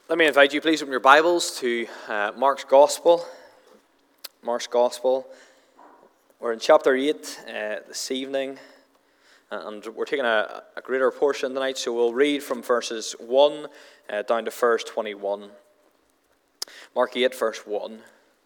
Let me invite you, please, open your Bibles to Mark's Gospel. Mark's Gospel. We're in chapter 8 this evening, and we're taking a greater portion tonight, so we'll read from verses 1 down to verse 21. Mark 8, verse 1.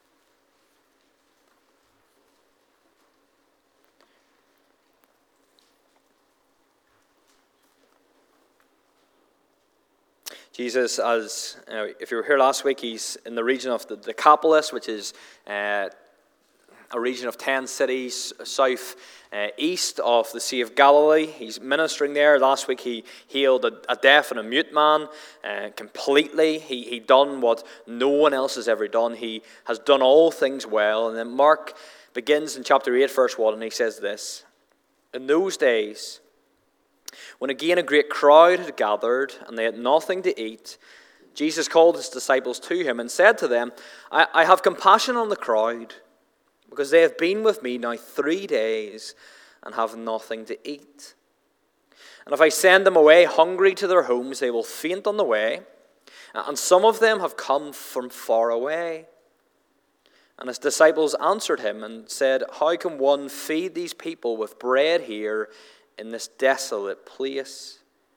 Jesus, as if you were here last week, he's in the region of the Decapolis, which is a region of 10 cities south east of the Sea of Galilee. He's ministering there. Last week he healed a deaf and a mute man completely. He done what no one else has ever done. He has done all things well. And then Mark begins in chapter 8, verse 1, and he says this: "In those days, when again a great crowd had gathered, and they had nothing to eat, Jesus called his disciples to him and said to them, I have compassion on the crowd, because they have been with me now 3 days and have nothing to eat. And if I send them away hungry to their homes, they will faint on the way, and some of them have come from far away." And his disciples answered him and said, "How can one feed these people with bread here in this desolate place?"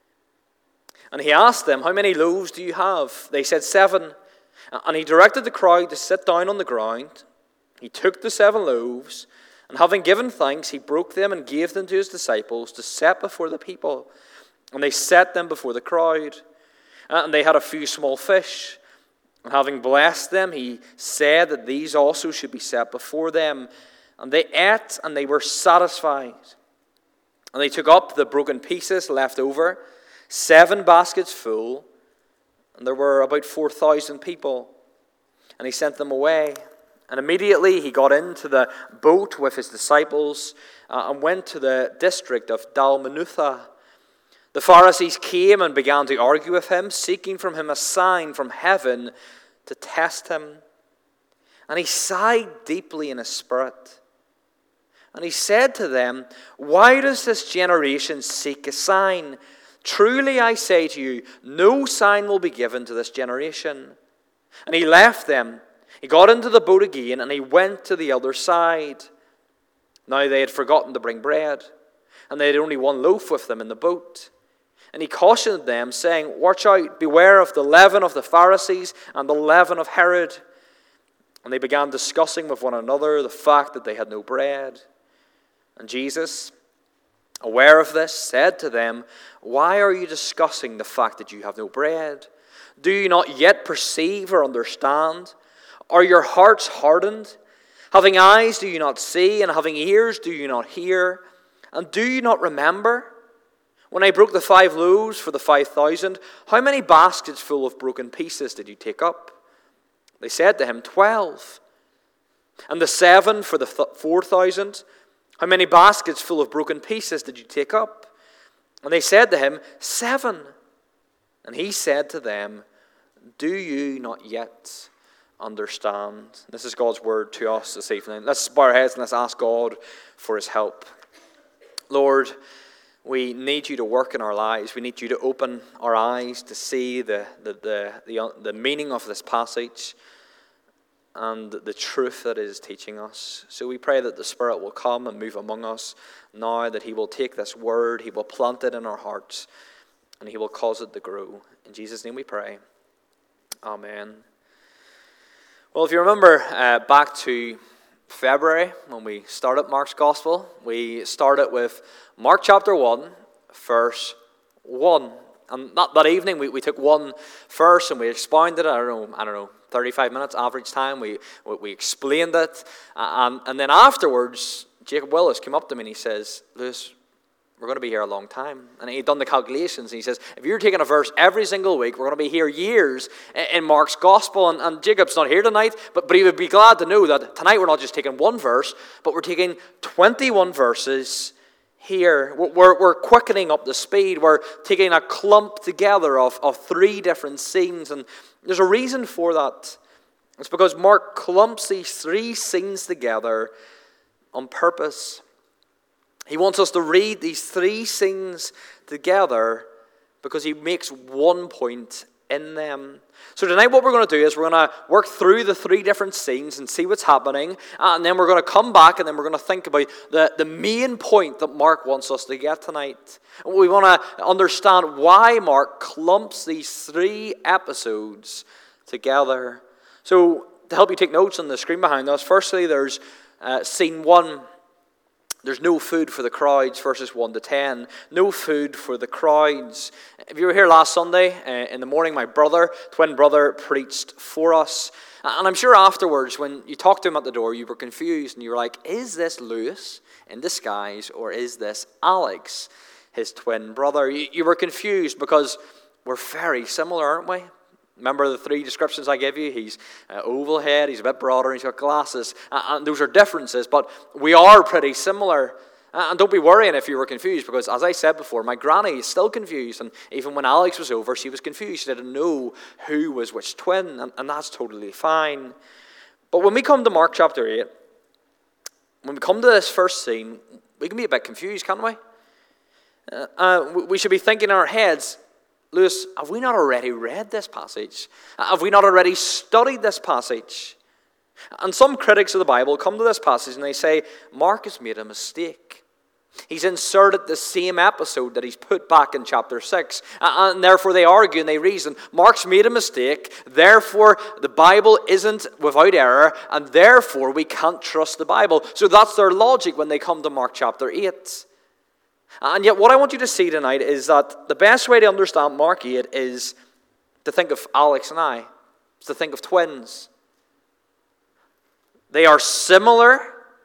And he asked them, "How many loaves do you have?" They said, 7. And he directed the crowd to sit down on the ground. He took the 7 loaves, and having given thanks, he broke them and gave them to his disciples to set before the people. And they set them before the crowd. And they had a few small fish. And having blessed them, he said that these also should be set before them. And they ate, and they were satisfied. And they took up the broken pieces left over, 7 baskets full, and there were about 4,000 people. And he sent them away. And immediately he got into the boat with his disciples and went to the district of Dalmanutha. The Pharisees came and began to argue with him, seeking from him a sign from heaven to test him. And he sighed deeply in his spirit. And he said to them, "Why does this generation seek a sign? Truly I say to you, no sign will be given to this generation." And he left them. He got into the boat again, and he went to the other side. Now they had forgotten to bring bread, and they had only 1 loaf with them in the boat. And he cautioned them, saying, "Watch out, beware of the leaven of the Pharisees and the leaven of Herod." And they began discussing with one another the fact that they had no bread. And Jesus, aware of this, said to them, "Why are you discussing the fact that you have no bread? Do you not yet perceive or understand? Are your hearts hardened? Having eyes, do you not see? And having ears, do you not hear? And do you not remember? When I broke the 5 loaves for the 5,000, how many baskets full of broken pieces did you take up?" They said to him, 12. "And the 7 for the 4,000, how many baskets full of broken pieces did you take up?" And they said to him, 7. And he said to them, "Do you not yet understand?" This is God's word to us this evening. Let's bow our heads and let's ask God for his help. Lord, we need you to work in our lives. We need you to open our eyes to see the meaning of this passage and the truth that it is teaching us. So we pray that the Spirit will come and move among us now, that he will take this word, he will plant it in our hearts, and he will cause it to grow. In Jesus' name we pray. Amen. Well, if you remember back to February when we started Mark's Gospel, we started with Mark chapter 1, verse 1. And that evening we took one verse and we expounded it. I don't know, 35 minutes average time. We explained it. And then afterwards, Jacob Willis came up to me and he says, "Lewis, we're going to be here a long time." And he'd done the calculations and he says, "If you're taking a verse every single week, we're going to be here years in Mark's Gospel." And Jacob's not here tonight, but he would be glad to know that tonight we're not just taking one verse, but we're taking 21 verses here. We're quickening up the speed. We're taking a clump together of 3 different scenes. And there's a reason for that. It's because Mark clumps these 3 scenes together on purpose. He wants us to read these 3 scenes together because he makes one point in them. So tonight what we're going to do is we're going to work through the 3 different scenes and see what's happening. And then we're going to come back and then we're going to think about the main point that Mark wants us to get tonight. We want to understand why Mark clumps these 3 episodes together. So to help you take notes on the screen behind us, firstly there's scene 1. There's no food for the crowds, verses 1 to 10. No food for the crowds. If you were here last Sunday, in the morning, my twin brother, preached for us. And I'm sure afterwards, when you talked to him at the door, you were confused. And you were like, is this Lewis in disguise, or is this Alex, his twin brother? You were confused because we're very similar, aren't we? Remember the 3 descriptions I gave you? He's oval head, he's a bit broader, he's got glasses. And those are differences, but we are pretty similar. And don't be worrying if you were confused, because as I said before, my granny is still confused. And even when Alex was over, she was confused. She didn't know who was which twin, and that's totally fine. But when we come to Mark chapter 8, when we come to this first scene, we can be a bit confused, can't we? We should be thinking in our heads, Lewis, have we not already read this passage? Have we not already studied this passage? And some critics of the Bible come to this passage and they say, Mark has made a mistake. He's inserted the same episode that he's put back in chapter 6. And therefore they argue and they reason, Mark's made a mistake, therefore the Bible isn't without error, and therefore we can't trust the Bible. So that's their logic when they come to Mark chapter 8. And yet what I want you to see tonight is that the best way to understand Mark 8 is to think of Alex and I. It's to think of twins. They are similar,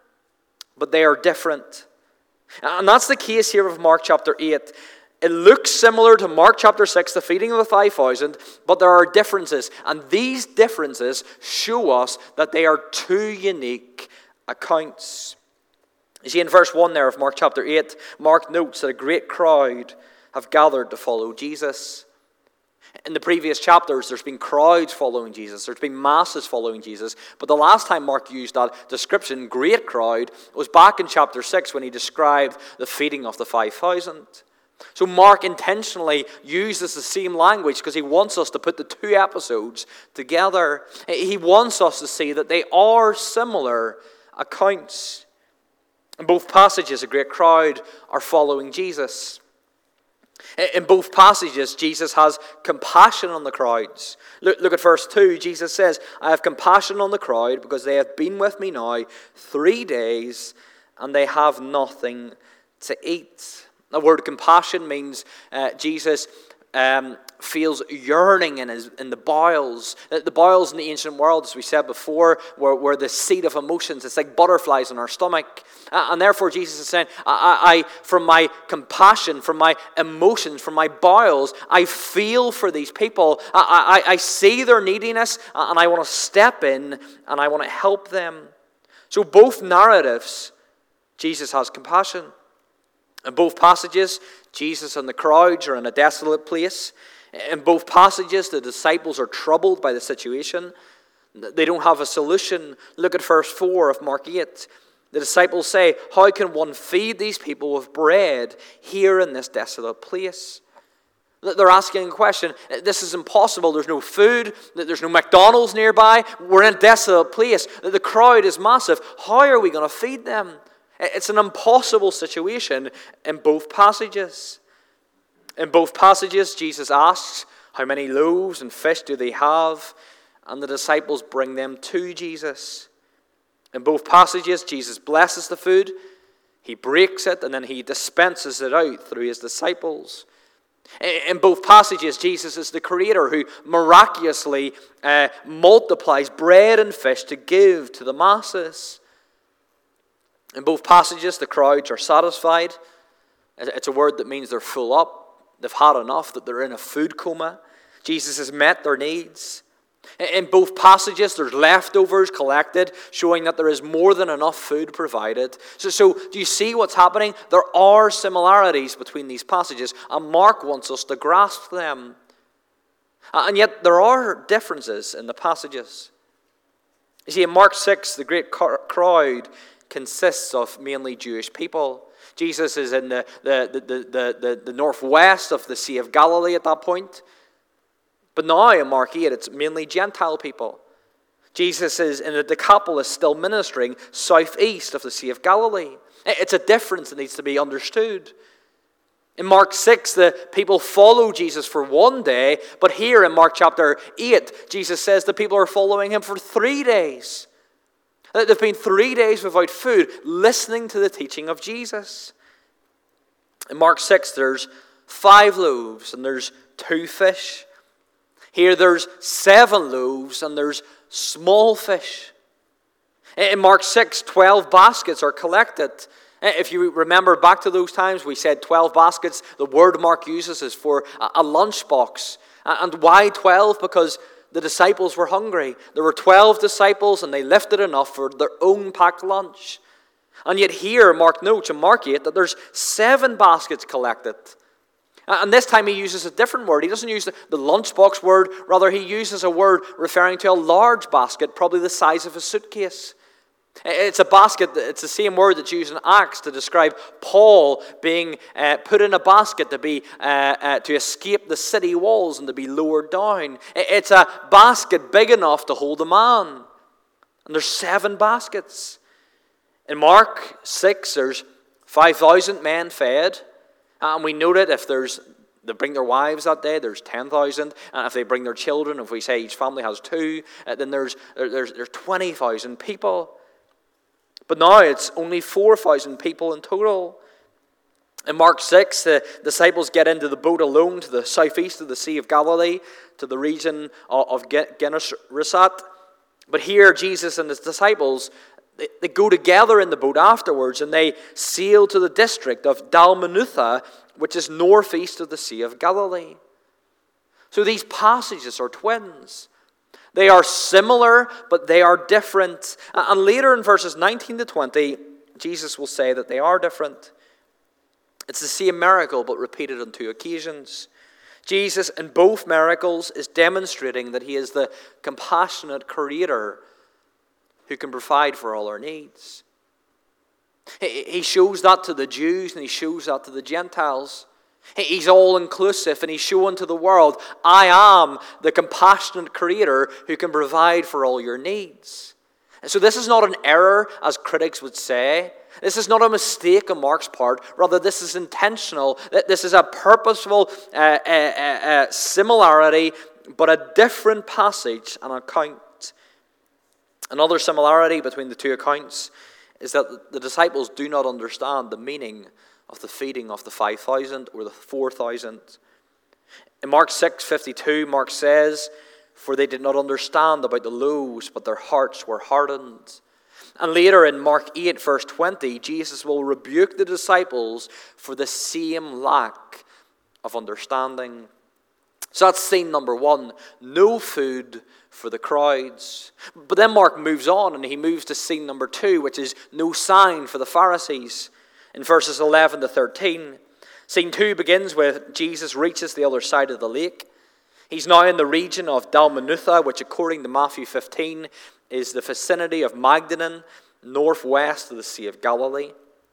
but they are different. And that's the case here of Mark chapter 8. It looks similar to Mark chapter 6, the feeding of the 5,000, but there are differences. And these differences show us that they are 2 unique accounts. You see, in verse 1 there of Mark chapter 8, Mark notes that a great crowd have gathered to follow Jesus. In the previous chapters, there's been crowds following Jesus. There's been masses following Jesus. But the last time Mark used that description, great crowd, was back in chapter 6 when he described the feeding of the 5,000. So Mark intentionally uses the same language because he wants us to put the 2 episodes together. He wants us to see that they are similar accounts. In both passages, a great crowd are following Jesus. In both passages, Jesus has compassion on the crowds. Look at verse 2. Jesus says, I have compassion on the crowd because they have been with me now 3 days and they have nothing to eat. The word compassion means Jesus feels yearning in the bowels. The bowels in the ancient world, as we said before, were the seat of emotions. It's like butterflies in our stomach. And therefore Jesus is saying, I from my compassion, from my emotions, from my bowels, I feel for these people. I see their neediness, and I want to step in, and I want to help them. So both narratives, Jesus has compassion. In both passages, Jesus and the crowds are in a desolate place. In both passages, the disciples are troubled by the situation. They don't have a solution. Look at verse 4 of Mark 8. The disciples say, how can one feed these people with bread here in this desolate place? They're asking a question. This is impossible. There's no food. There's no McDonald's nearby. We're in a desolate place. The crowd is massive. How are we going to feed them? It's an impossible situation in both passages. In both passages, Jesus asks, how many loaves and fish do they have? And the disciples bring them to Jesus. In both passages, Jesus blesses the food, he breaks it, and then he dispenses it out through his disciples. In both passages, Jesus is the creator who miraculously multiplies bread and fish to give to the masses. In both passages, the crowds are satisfied. It's a word that means they're full up. They've had enough, that they're in a food coma. Jesus has met their needs. In both passages, there's leftovers collected, showing that there is more than enough food provided. So do you see what's happening? There are similarities between these passages, and Mark wants us to grasp them. And yet there are differences in the passages. You see, in Mark 6, the great crowd consists of mainly Jewish people. Jesus is in the northwest of the Sea of Galilee at that point. But now in Mark 8, it's mainly Gentile people. Jesus is in the Decapolis still ministering southeast of the Sea of Galilee. It's a difference that needs to be understood. In Mark 6, the people follow Jesus for one day, but here in Mark chapter 8, Jesus says the people are following him for 3 days. They've been 3 days without food, listening to the teaching of Jesus. In Mark 6, there's 5 loaves and there's 2 fish. Here there's 7 loaves and there's small fish. In Mark 6, 12 baskets are collected. If you remember back to those times, we said 12 baskets. The word Mark uses is for a lunchbox. And why 12? Because the disciples were hungry. There were 12 disciples and they lifted enough for their own packed lunch. And yet here, Mark notes in Mark 8 that there's 7 baskets collected. And this time he uses a different word. He doesn't use the lunchbox word. Rather, he uses a word referring to a large basket, probably the size of a suitcase. It's a basket, it's the same word that's used in Acts to describe Paul being put in a basket to escape the city walls and to be lowered down. It's a basket big enough to hold a man. And there's 7 baskets. In Mark 6, there's 5,000 men fed. And we know that if they bring their wives that day, there's 10,000. And if they bring their children, if we say each family has 2, then there's 20,000 people. But now it's only 4,000 people in total. In Mark 6, the disciples get into the boat alone to the southeast of the Sea of Galilee, to the region of Gennesaret. But here, Jesus and his disciples, they go together in the boat afterwards, and they sail to the district of Dalmanutha, which is northeast of the Sea of Galilee. So these passages are twins. They are similar, but they are different. And later in verses 19 to 20, Jesus will say that they are different. It's the same miracle, but repeated on 2 occasions. Jesus, in both miracles, is demonstrating that he is the compassionate creator who can provide for all our needs. He shows that to the Jews and he shows that to the Gentiles. He's all-inclusive, and he's showing to the world, I am the compassionate creator who can provide for all your needs. And so this is not an error, as critics would say. This is not a mistake on Mark's part. Rather, this is intentional. This is a purposeful similarity, but a different passage and account. Another similarity between the 2 accounts is that the disciples do not understand the meaning of the feeding of the 5,000 or the 4,000. In Mark 6:52, Mark says, "For they did not understand about the loaves, but their hearts were hardened." And later in Mark 8, verse 20, Jesus will rebuke the disciples for the same lack of understanding. So that's scene number 1, no food for the crowds. But then Mark moves on and he moves to scene number 2, which is no sign for the Pharisees. In verses 11 to 13, scene 2 begins with Jesus reaches the other side of the lake. He's now in the region of Dalmanutha, which according to Matthew 15 is the vicinity of Magdala, northwest of the Sea of Galilee.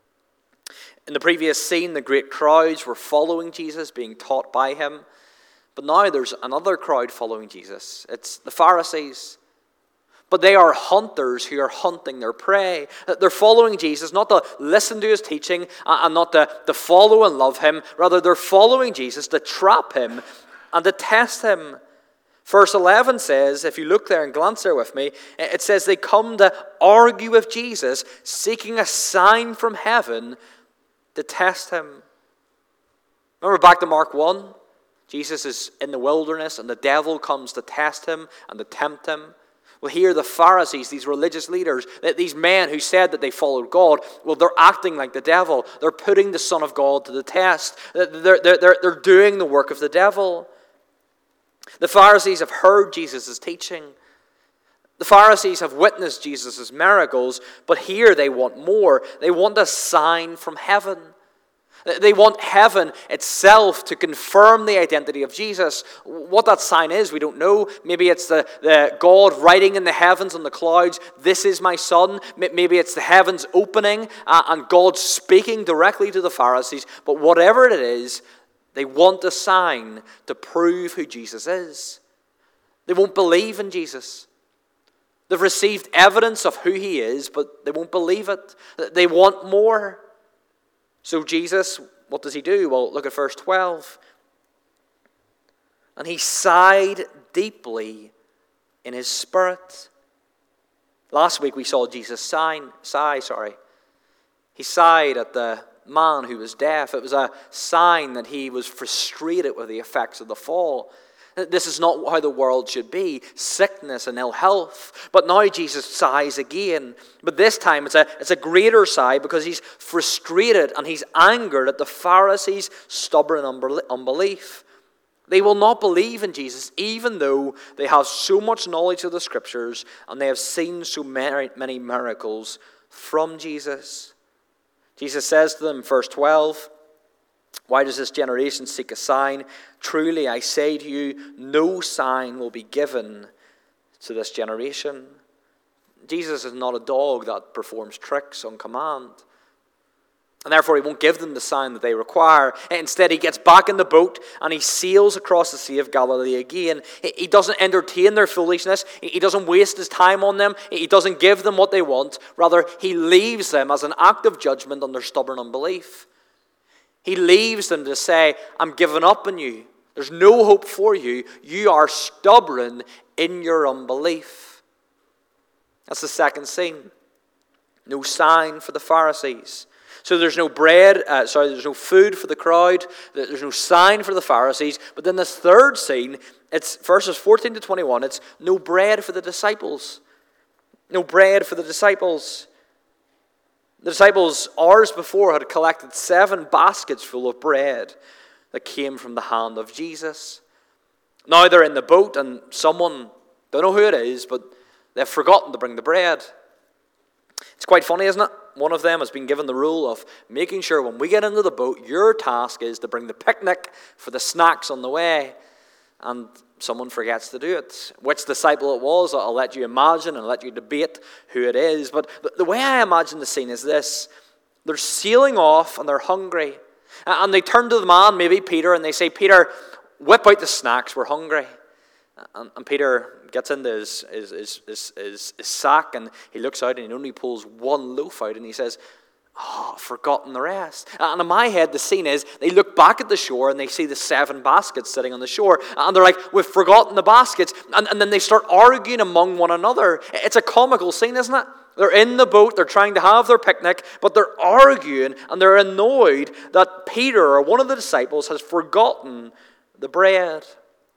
In the previous scene, the great crowds were following Jesus, being taught by him. But now there's another crowd following Jesus. It's the Pharisees. But they are hunters who are hunting their prey. They're following Jesus, not to listen to his teaching and not to follow and love him. Rather, they're following Jesus to trap him and to test him. Verse 11 says, if you look there and glance there with me, it says they come to argue with Jesus, seeking a sign from heaven to test him. Remember back to Mark 1? Jesus is in the wilderness and the devil comes to test him and to tempt him. Well, here the Pharisees, these religious leaders, these men who said that they followed God, well, they're acting like the devil. They're putting the Son of God to the test. They're doing the work of the devil. The Pharisees have heard Jesus' teaching. The Pharisees have witnessed Jesus' miracles, but here they want more. They want a sign from heaven. They want heaven itself to confirm the identity of Jesus. What that sign is, we don't know. Maybe it's the God writing in the heavens on the clouds, "This is my Son." Maybe it's the heavens opening and God speaking directly to the Pharisees. But whatever it is, they want a sign to prove who Jesus is. They won't believe in Jesus. They've received evidence of who he is, but they won't believe it. They want more. So Jesus, what does he do? Well, look at verse 12. And he sighed deeply in his spirit. Last week we saw Jesus sigh. He sighed at the man who was deaf. It was a sign that he was frustrated with the effects of the fall. This is not how the world should be, sickness and ill health. But now Jesus sighs again. But this time it's a greater sigh because he's frustrated and he's angered at the Pharisees' stubborn unbelief. They will not believe in Jesus even though they have so much knowledge of the Scriptures and they have seen so many miracles from Jesus. Jesus says to them, verse 12, "Why does this generation seek a sign? Truly I say to you, no sign will be given to this generation." Jesus is not a dog that performs tricks on command. And therefore he won't give them the sign that they require. Instead he gets back in the boat and he sails across the Sea of Galilee again. He doesn't entertain their foolishness. He doesn't waste his time on them. He doesn't give them what they want. Rather, he leaves them as an act of judgment on their stubborn unbelief. He leaves them to say, "I'm giving up on you. There's no hope for you. You are stubborn in your unbelief." That's the second scene. No sign for the Pharisees. So there's no there's no food for the crowd. There's no sign for the Pharisees. But then this third scene, it's verses 14 to 21. It's no bread for the disciples. No bread for the disciples. The disciples, hours before, had collected 7 baskets full of bread that came from the hand of Jesus. Now they're in the boat and someone, don't know who it is, but they've forgotten to bring the bread. It's quite funny, isn't it? One of them has been given the rule of making sure when we get into the boat, your task is to bring the picnic for the snacks on the way. And someone forgets to do it. Which disciple it was, I'll let you imagine and let you debate who it is. But the way I imagine the scene is this. They're sailing off and they're hungry. And they turn to the man, maybe Peter, and they say, "Peter, whip out the snacks, we're hungry." And Peter gets into his sack and he looks out and he only pulls 1 loaf out and he says, "Oh, I've forgotten the rest." And in my head, the scene is they look back at the shore and they see the 7 baskets sitting on the shore. And they're like, "We've forgotten the baskets." And then they start arguing among one another. It's a comical scene, isn't it? They're in the boat, they're trying to have their picnic, but they're arguing and they're annoyed that Peter or one of the disciples has forgotten the bread.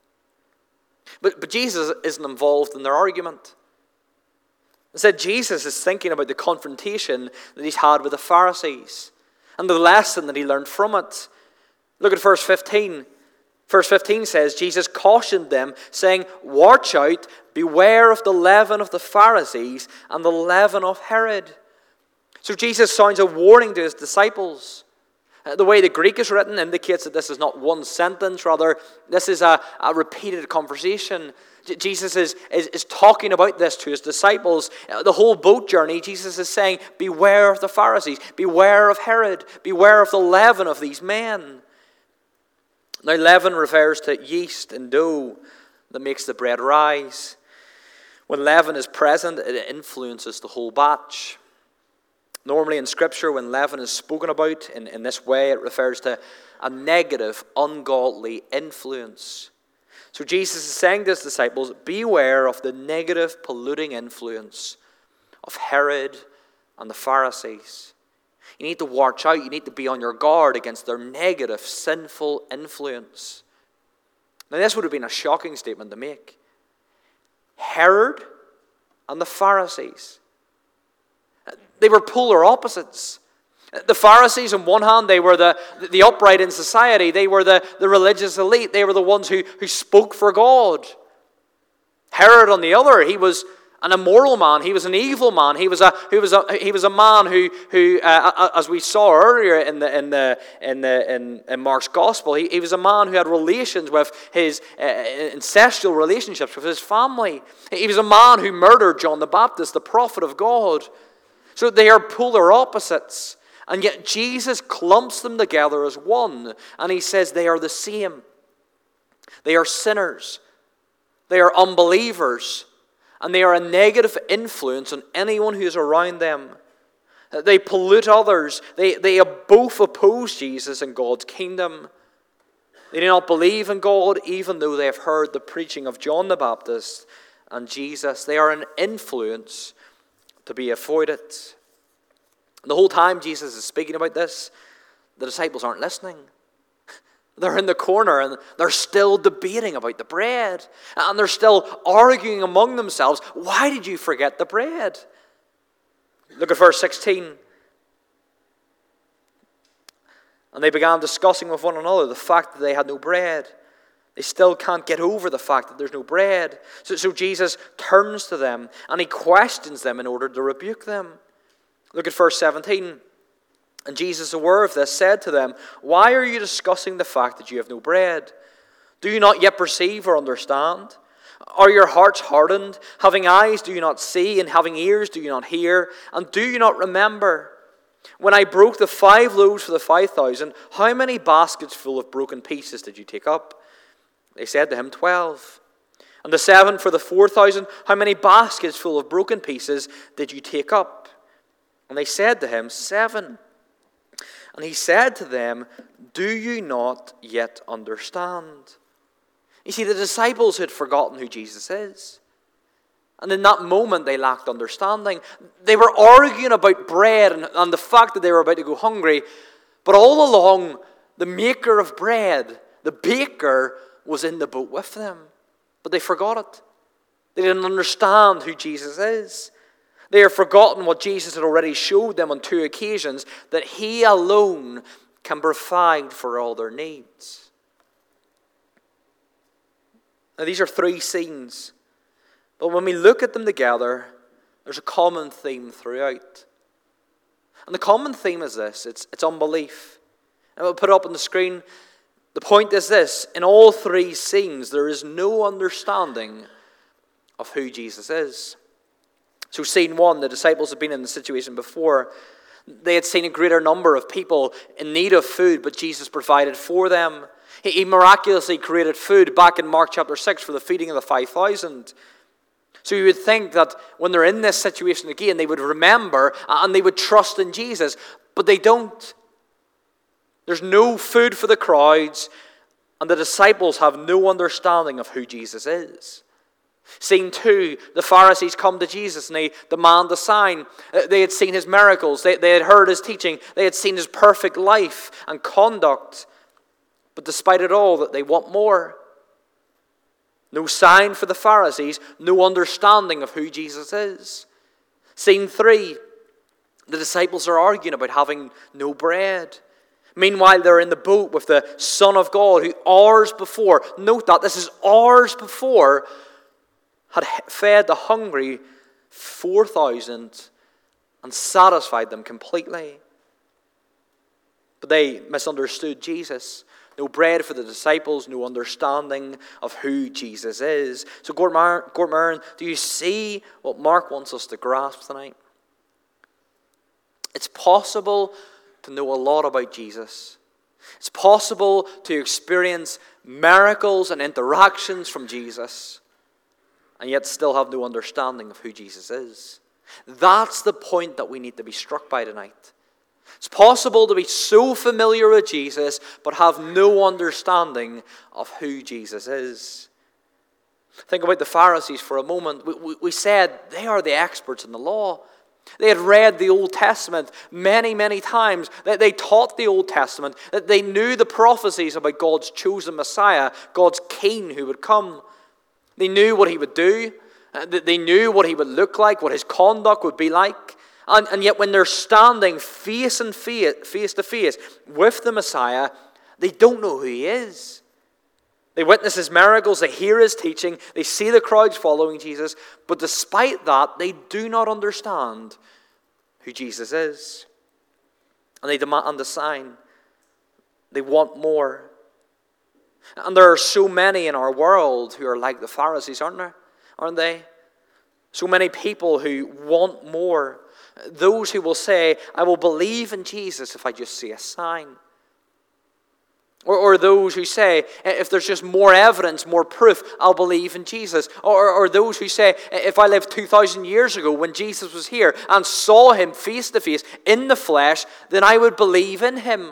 But Jesus isn't involved in their argument. Instead, Jesus is thinking about the confrontation that he's had with the Pharisees and the lesson that he learned from it. Look at verse 15. Verse 15 says, Jesus cautioned them, saying, "Watch out, beware of the leaven of the Pharisees and the leaven of Herod." So Jesus sounds a warning to his disciples. The way the Greek is written indicates that this is not one sentence. Rather, this is a repeated conversation. Jesus is talking about this to his disciples. The whole boat journey, Jesus is saying, beware of the Pharisees, beware of Herod, beware of the leaven of these men. Now, leaven refers to yeast and dough that makes the bread rise. When leaven is present, it influences the whole batch. Normally in Scripture, when leaven is spoken about in this way, it refers to a negative, ungodly influence. So Jesus is saying to his disciples, beware of the negative, polluting influence of Herod and the Pharisees. You need to watch out. You need to be on your guard against their negative, sinful influence. Now, this would have been a shocking statement to make. Herod and the Pharisees. They were polar opposites. The Pharisees, on one hand, they were the upright in society. They were the religious elite. They were the ones who spoke for God. Herod, on the other, he was an immoral man. He was an evil man. He was a man who as we saw earlier in Mark's Gospel, he was a man who had relations with his incestual relationships with his family. He was a man who murdered John the Baptist, the prophet of God. So they are polar opposites. And yet Jesus clumps them together as one. And he says they are the same. They are sinners. They are unbelievers, and they are a negative influence on anyone who is around them. They pollute others. They both oppose Jesus and God's kingdom. They do not believe in God, even though they have heard the preaching of John the Baptist and Jesus. They are an influence to be avoided. The whole time Jesus is speaking about this, the disciples aren't listening. They're in the corner and they're still debating about the bread. And they're still arguing among themselves, why did you forget the bread? Look at verse 16. And they began discussing with one another the fact that they had no bread. They still can't get over the fact that there's no bread. So Jesus turns to them and he questions them in order to rebuke them. Look at verse 17. And Jesus, aware of this, said to them, why are you discussing the fact that you have no bread? Do you not yet perceive or understand? Are your hearts hardened? Having eyes, do you not see? And having ears, do you not hear? And do you not remember? When I broke the 5 loaves for the 5,000, how many baskets full of broken pieces did you take up? They said to him, 12. And the 7 for the 4,000, how many baskets full of broken pieces did you take up? And they said to him, 7. And he said to them, do you not yet understand? You see, the disciples had forgotten who Jesus is. And in that moment, they lacked understanding. They were arguing about bread and the fact that they were about to go hungry. But all along, the maker of bread, the baker, was in the boat with them. But they forgot it. They didn't understand who Jesus is. They had forgotten what Jesus had already showed them on 2 occasions, that he alone can provide for all their needs. Now, these are 3 scenes. But when we look at them together, there's a common theme throughout. And the common theme is this. It's unbelief. And we'll put it up on the screen. The point is this. In all 3 scenes, there is no understanding of who Jesus is. So scene 1, the disciples had been in the situation before. They had seen a greater number of people in need of food, but Jesus provided for them. He miraculously created food back in Mark chapter 6 for the feeding of the 5,000. So you would think that when they're in this situation again, they would remember and they would trust in Jesus. But they don't. There's no food for the crowds, and the disciples have no understanding of who Jesus is. Scene 2, the Pharisees come to Jesus and they demand a sign. They had seen his miracles. They had heard his teaching. They had seen his perfect life and conduct. But despite it all, that they want more. No sign for the Pharisees, no understanding of who Jesus is. Scene 3, the disciples are arguing about having no bread. Meanwhile, they're in the boat with the Son of God who hours before, note that, this is hours before, had fed the hungry 4,000 and satisfied them completely. But they misunderstood Jesus. No bread for the disciples, no understanding of who Jesus is. So, Gortmarin, do you see what Mark wants us to grasp tonight? It's possible to know a lot about Jesus. It's possible to experience miracles and interactions from Jesus, and yet still have no understanding of who Jesus is. That's the point that we need to be struck by tonight. It's possible to be so familiar with Jesus, but have no understanding of who Jesus is. Think about the Pharisees for a moment. We said they are the experts in the law. They had read the Old Testament many, many times. They taught the Old Testament. That they knew the prophecies about God's chosen Messiah, God's King who would come. They knew what he would do. They knew what he would look like, what his conduct would be like. And yet when they're standing face to face with the Messiah, they don't know who he is. They witness his miracles, they hear his teaching, they see the crowds following Jesus, but despite that, they do not understand who Jesus is. And they demand a sign. They want more. And there are so many in our world who are like the Pharisees, aren't there? Aren't they? So many people who want more. Those who will say, I will believe in Jesus if I just see a sign. Or those who say, if there's just more evidence, more proof, I'll believe in Jesus. Or those who say, if I lived 2,000 years ago when Jesus was here and saw him face to face in the flesh, then I would believe in him.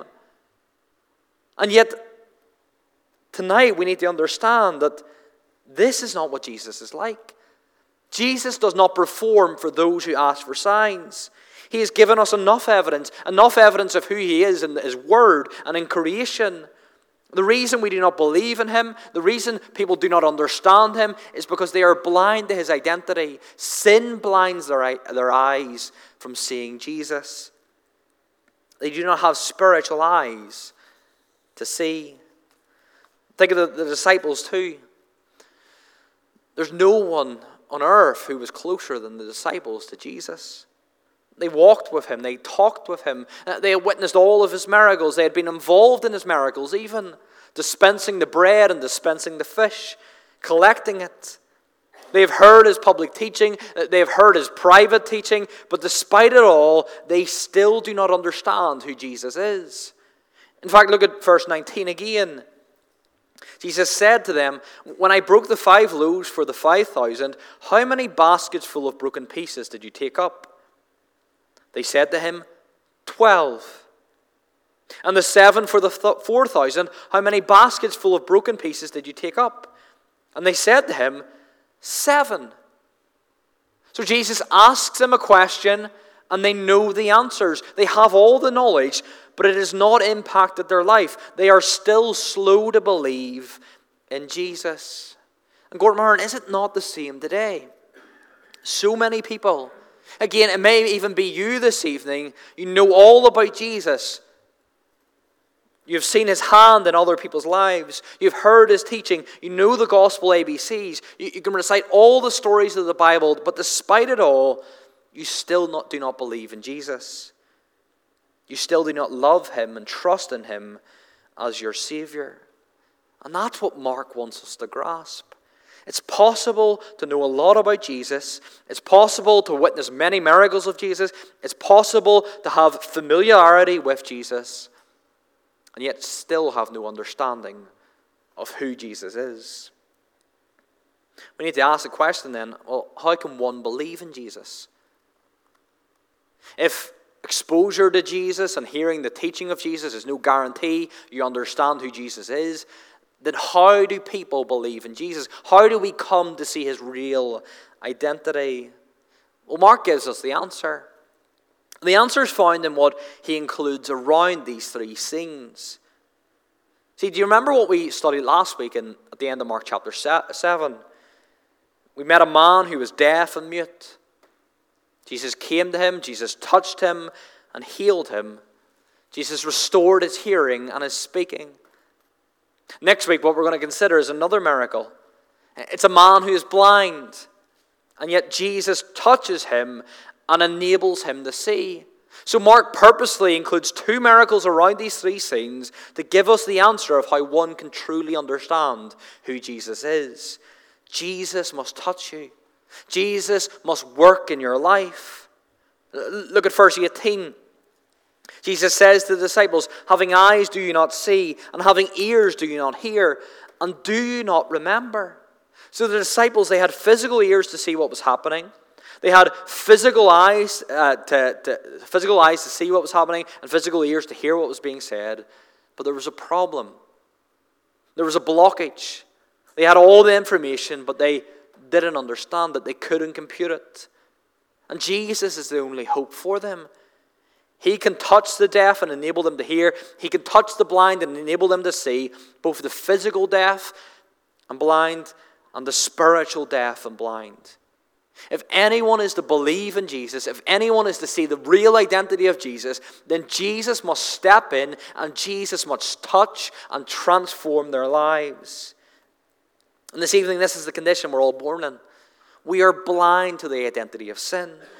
And yet, tonight we need to understand that this is not what Jesus is like. Jesus does not perform for those who ask for signs. He has given us enough evidence of who he is in his word and in creation. The reason we do not believe in him, the reason people do not understand him, is because they are blind to his identity. Sin blinds their eyes from seeing Jesus. They do not have spiritual eyes to see. Think of the disciples too. There's no one on earth who was closer than the disciples to Jesus. They walked with him. They talked with him. They had witnessed all of his miracles. They had been involved in his miracles, even dispensing the bread and dispensing the fish, collecting it. They have heard his public teaching. They have heard his private teaching. But despite it all, they still do not understand who Jesus is. In fact, look at verse 19 again. Jesus said to them, when I broke the 5 loaves for the 5,000, how many baskets full of broken pieces did you take up? They said to him, 12. And the 7 for the 4,000, how many baskets full of broken pieces did you take up? And they said to him, 7. So Jesus asks them a question, and they know the answers. They have all the knowledge, but it has not impacted their life. They are still slow to believe in Jesus. And Gordon Martin, is it not the same today? So many people, again, it may even be you this evening, you know all about Jesus. You've seen his hand in other people's lives. You've heard his teaching. You know the gospel ABCs. You can recite all the stories of the Bible, but despite it all, you still do not believe in Jesus. You still do not love him and trust in him as your Savior. And that's what Mark wants us to grasp. It's possible to know a lot about Jesus. It's possible to witness many miracles of Jesus. It's possible to have familiarity with Jesus, and yet still have no understanding of who Jesus is. We need to ask the question then, well, how can one believe in Jesus? If exposure to Jesus and hearing the teaching of Jesus is no guarantee you understand who Jesus is, then how do people believe in Jesus? How do we come to see his real identity? Well, Mark gives us the answer. The answer is found in what he includes around these 3 scenes. See, do you remember what we studied last week at the end of Mark chapter 7? We met a man who was deaf and mute. Jesus came to him, Jesus touched him and healed him. Jesus restored his hearing and his speaking. Next week, what we're going to consider is another miracle. It's a man who is blind, and yet Jesus touches him and enables him to see. So Mark purposely includes 2 miracles around these 3 scenes to give us the answer of how one can truly understand who Jesus is. Jesus must touch you. Jesus must work in your life. Look at verse 18. Jesus says to the disciples, having eyes do you not see, and having ears do you not hear, and do you not remember? So the disciples, they had physical ears to see what was happening. They had physical eyes to see what was happening, and physical ears to hear what was being said. But there was a problem. There was a blockage. They had all the information, but they didn't understand it. They couldn't compute it. And Jesus is the only hope for them. He can touch the deaf and enable them to hear. He can touch the blind and enable them to see, both the physical deaf and blind and the spiritual deaf and blind. If anyone is to believe in Jesus, if anyone is to see the real identity of Jesus, then Jesus must step in and Jesus must touch and transform their lives. And this evening, this is the condition we're all born in. We are blind to the identity of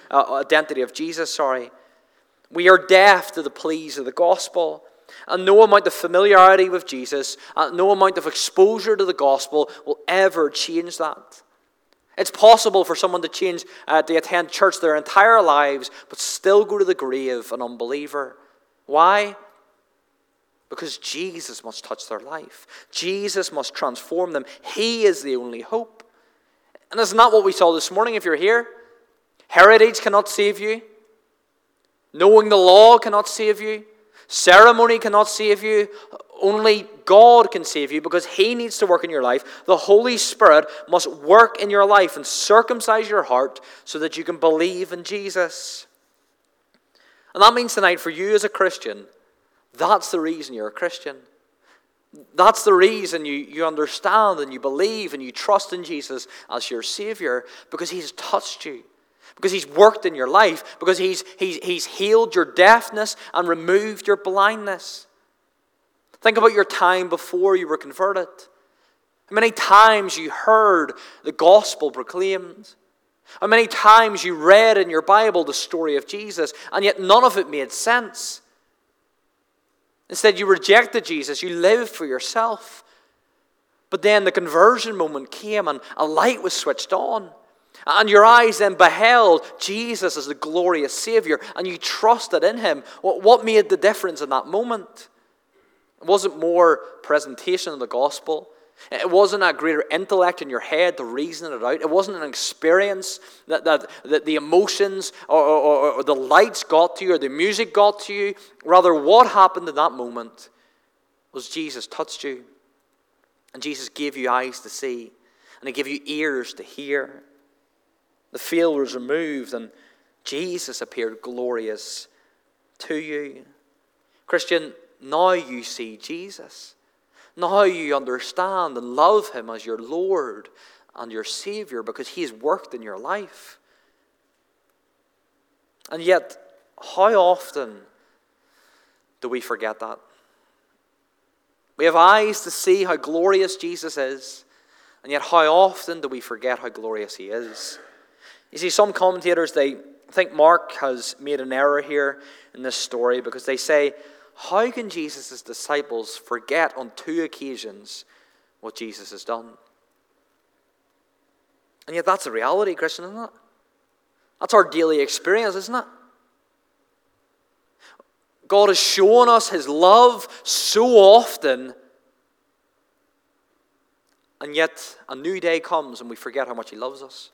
Jesus. We are deaf to the pleas of the gospel. And no amount of familiarity with Jesus, no amount of exposure to the gospel will ever change that. It's possible for someone to attend church their entire lives, but still go to the grave an unbeliever. Why? Because Jesus must touch their life. Jesus must transform them. He is the only hope. And isn't that what we saw this morning if you're here? Heritage cannot save you. Knowing the law cannot save you. Ceremony cannot save you. Only God can save you because He needs to work in your life. The Holy Spirit must work in your life and circumcise your heart so that you can believe in Jesus. And that means tonight for you as a Christian, that's the reason you're a Christian. That's the reason you understand and you believe and you trust in Jesus as your Savior, because He's touched you, because He's worked in your life, because He's healed your deafness and removed your blindness. Think about your time before you were converted. How many times you heard the gospel proclaimed? How many times you read in your Bible the story of Jesus, and yet none of it made sense? Instead, you rejected Jesus. You lived for yourself. But then the conversion moment came and a light was switched on. And your eyes then beheld Jesus as the glorious Savior. And you trusted in Him. What made the difference in that moment? It wasn't more presentation of the gospel. It wasn't a greater intellect in your head to reason it out. It wasn't an experience that the emotions or the lights got to you or the music got to you. Rather, what happened in that moment was Jesus touched you. And Jesus gave you eyes to see. And He gave you ears to hear. The veil was removed and Jesus appeared glorious to you. Christian, now you see Jesus. Now you understand and love Him as your Lord and your Savior because He has worked in your life. And yet, how often do we forget that? We have eyes to see how glorious Jesus is, and yet how often do we forget how glorious He is? You see, some commentators, they think Mark has made an error here in this story because they say, how can Jesus' disciples forget on 2 occasions what Jesus has done? And yet that's a reality, Christian, isn't it? That's our daily experience, isn't it? God has shown us His love so often, and yet a new day comes and we forget how much He loves us.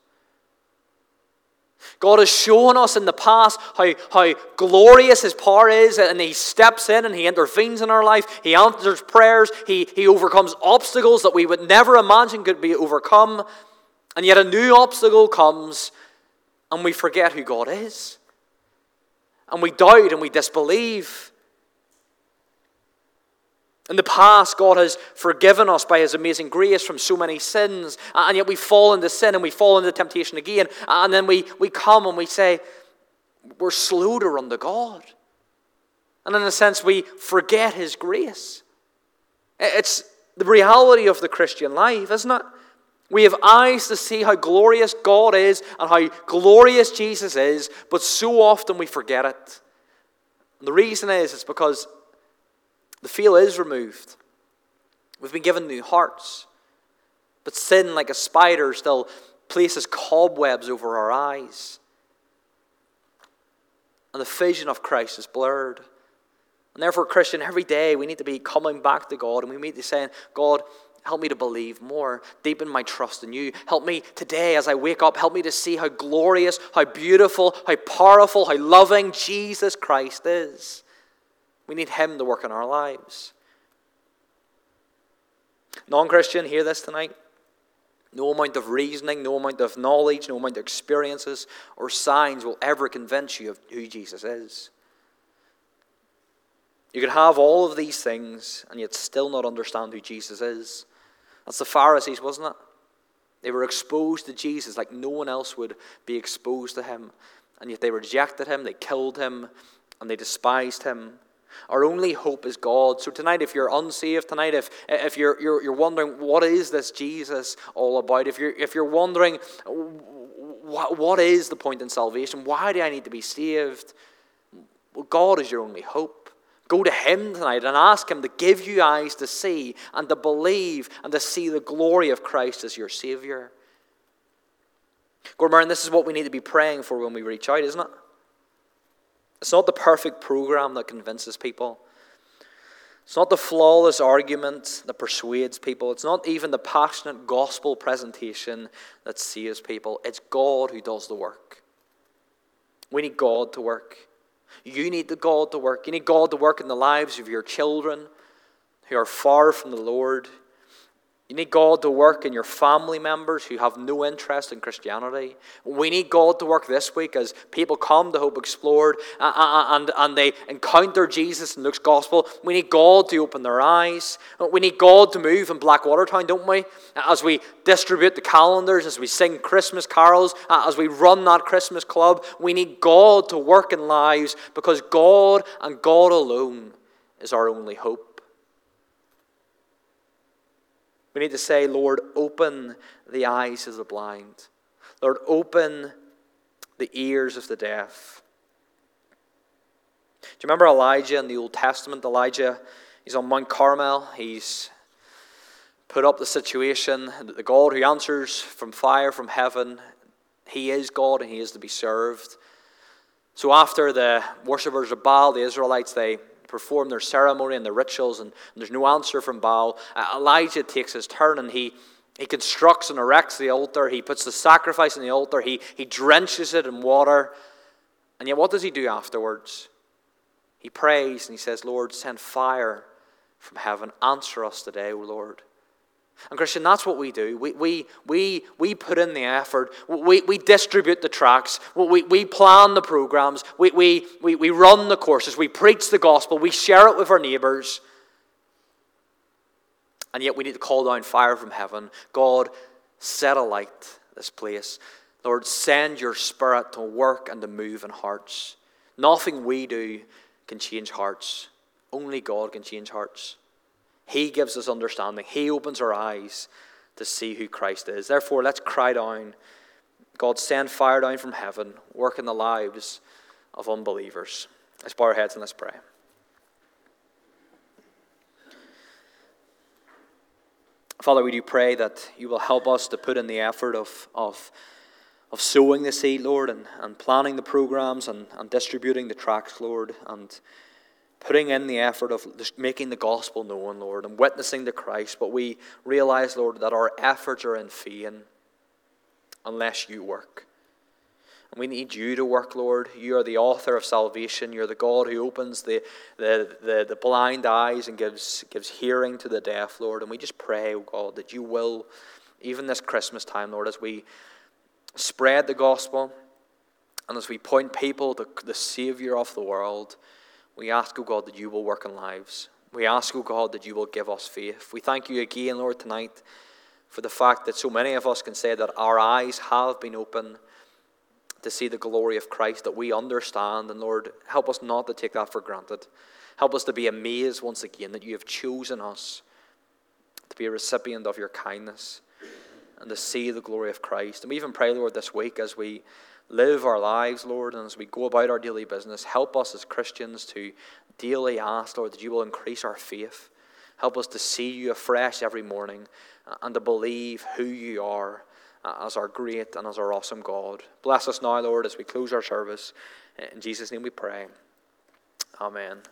God has shown us in the past how glorious His power is, and He steps in and He intervenes in our life. He answers prayers. He overcomes obstacles that we would never imagine could be overcome. And yet a new obstacle comes and we forget who God is. And we doubt and we disbelieve. In the past, God has forgiven us by His amazing grace from so many sins, and yet we fall into sin and we fall into temptation again, and then we come and we say, we're slow to run to God. And in a sense, we forget His grace. It's the reality of the Christian life, isn't it? We have eyes to see how glorious God is and how glorious Jesus is, but so often we forget it. And the reason is, it's because the veil is removed. We've been given new hearts. But sin, like a spider, still places cobwebs over our eyes. And the vision of Christ is blurred. And therefore, Christian, every day we need to be coming back to God, and we need to be saying, God, help me to believe more. Deepen my trust in You. Help me today as I wake up, help me to see how glorious, how beautiful, how powerful, how loving Jesus Christ is. We need Him to work in our lives. Non-Christian, hear this tonight. No amount of reasoning, no amount of knowledge, no amount of experiences or signs will ever convince you of who Jesus is. You could have all of these things and yet still not understand who Jesus is. That's the Pharisees, wasn't it? They were exposed to Jesus like no one else would be exposed to Him. And yet they rejected Him, they killed Him, and they despised Him. Our only hope is God. So tonight, if you're unsaved tonight, if you're wondering what is this Jesus all about, if you're wondering what is the point in salvation, why do I need to be saved? Well, God is your only hope. Go to Him tonight and ask Him to give you eyes to see and to believe and to see the glory of Christ as your Savior. Gormar, and this is what we need to be praying for when we reach out, isn't it? It's not the perfect program that convinces people. It's not the flawless argument that persuades people. It's not even the passionate gospel presentation that saves people. It's God who does the work. We need God to work. You need the God to work. You need God to work in the lives of your children who are far from the Lord. You need God to work in your family members who have no interest in Christianity. We need God to work this week as people come to Hope Explored and they encounter Jesus and Luke's gospel. We need God to open their eyes. We need God to move in Blackwater Town, don't we? As we distribute the calendars, as we sing Christmas carols, as we run that Christmas club, we need God to work in lives because God and God alone is our only hope. We need to say, Lord, open the eyes of the blind. Lord, open the ears of the deaf. Do you remember Elijah in the Old Testament? Elijah, he's on Mount Carmel. He's put up the situation. The God who answers from fire from heaven, he is God and he is to be served. So after the worshippers of Baal, the Israelites, they perform their ceremony and their rituals, and there's no answer from Baal. Elijah takes his turn and he constructs and erects the altar. He puts the sacrifice on the altar. He drenches it in water. And yet what does he do afterwards? He prays and he says, Lord, send fire from heaven. Answer us today, O Lord. And Christian, that's what we do. We put in the effort. We distribute the tracts. We plan the programs. We run the courses. We preach the gospel. We share it with our neighbours. And yet we need to call down fire from heaven. God, set alight this place. Lord, send your Spirit to work and to move in hearts. Nothing we do can change hearts. Only God can change hearts. He gives us understanding. He opens our eyes to see who Christ is. Therefore, let's cry down. God, send fire down from heaven. Work in the lives of unbelievers. Let's bow our heads and let's pray. Father, we do pray that you will help us to put in the effort of sowing the seed, Lord, and planning the programs and distributing the tracts, Lord, and putting in the effort of making the gospel known, Lord, and witnessing to Christ. But we realize, Lord, that our efforts are in vain unless you work. And we need you to work, Lord. You are the author of salvation. You're the God who opens the blind eyes and gives hearing to the deaf, Lord. And we just pray, oh God, that you will, even this Christmas time, Lord, as we spread the gospel and as we point people to the Savior of the world, we ask, oh God, that you will work in lives. We ask, oh God, that you will give us faith. We thank you again, Lord, tonight for the fact that so many of us can say that our eyes have been opened to see the glory of Christ, that we understand. And Lord, help us not to take that for granted. Help us to be amazed once again that you have chosen us to be a recipient of your kindness and to see the glory of Christ. And we even pray, Lord, this week as we live our lives, Lord, and as we go about our daily business, help us as Christians to daily ask, Lord, that you will increase our faith. Help us to see you afresh every morning and to believe who you are as our great and as our awesome God. Bless us now, Lord, as we close our service. In Jesus' name we pray. Amen.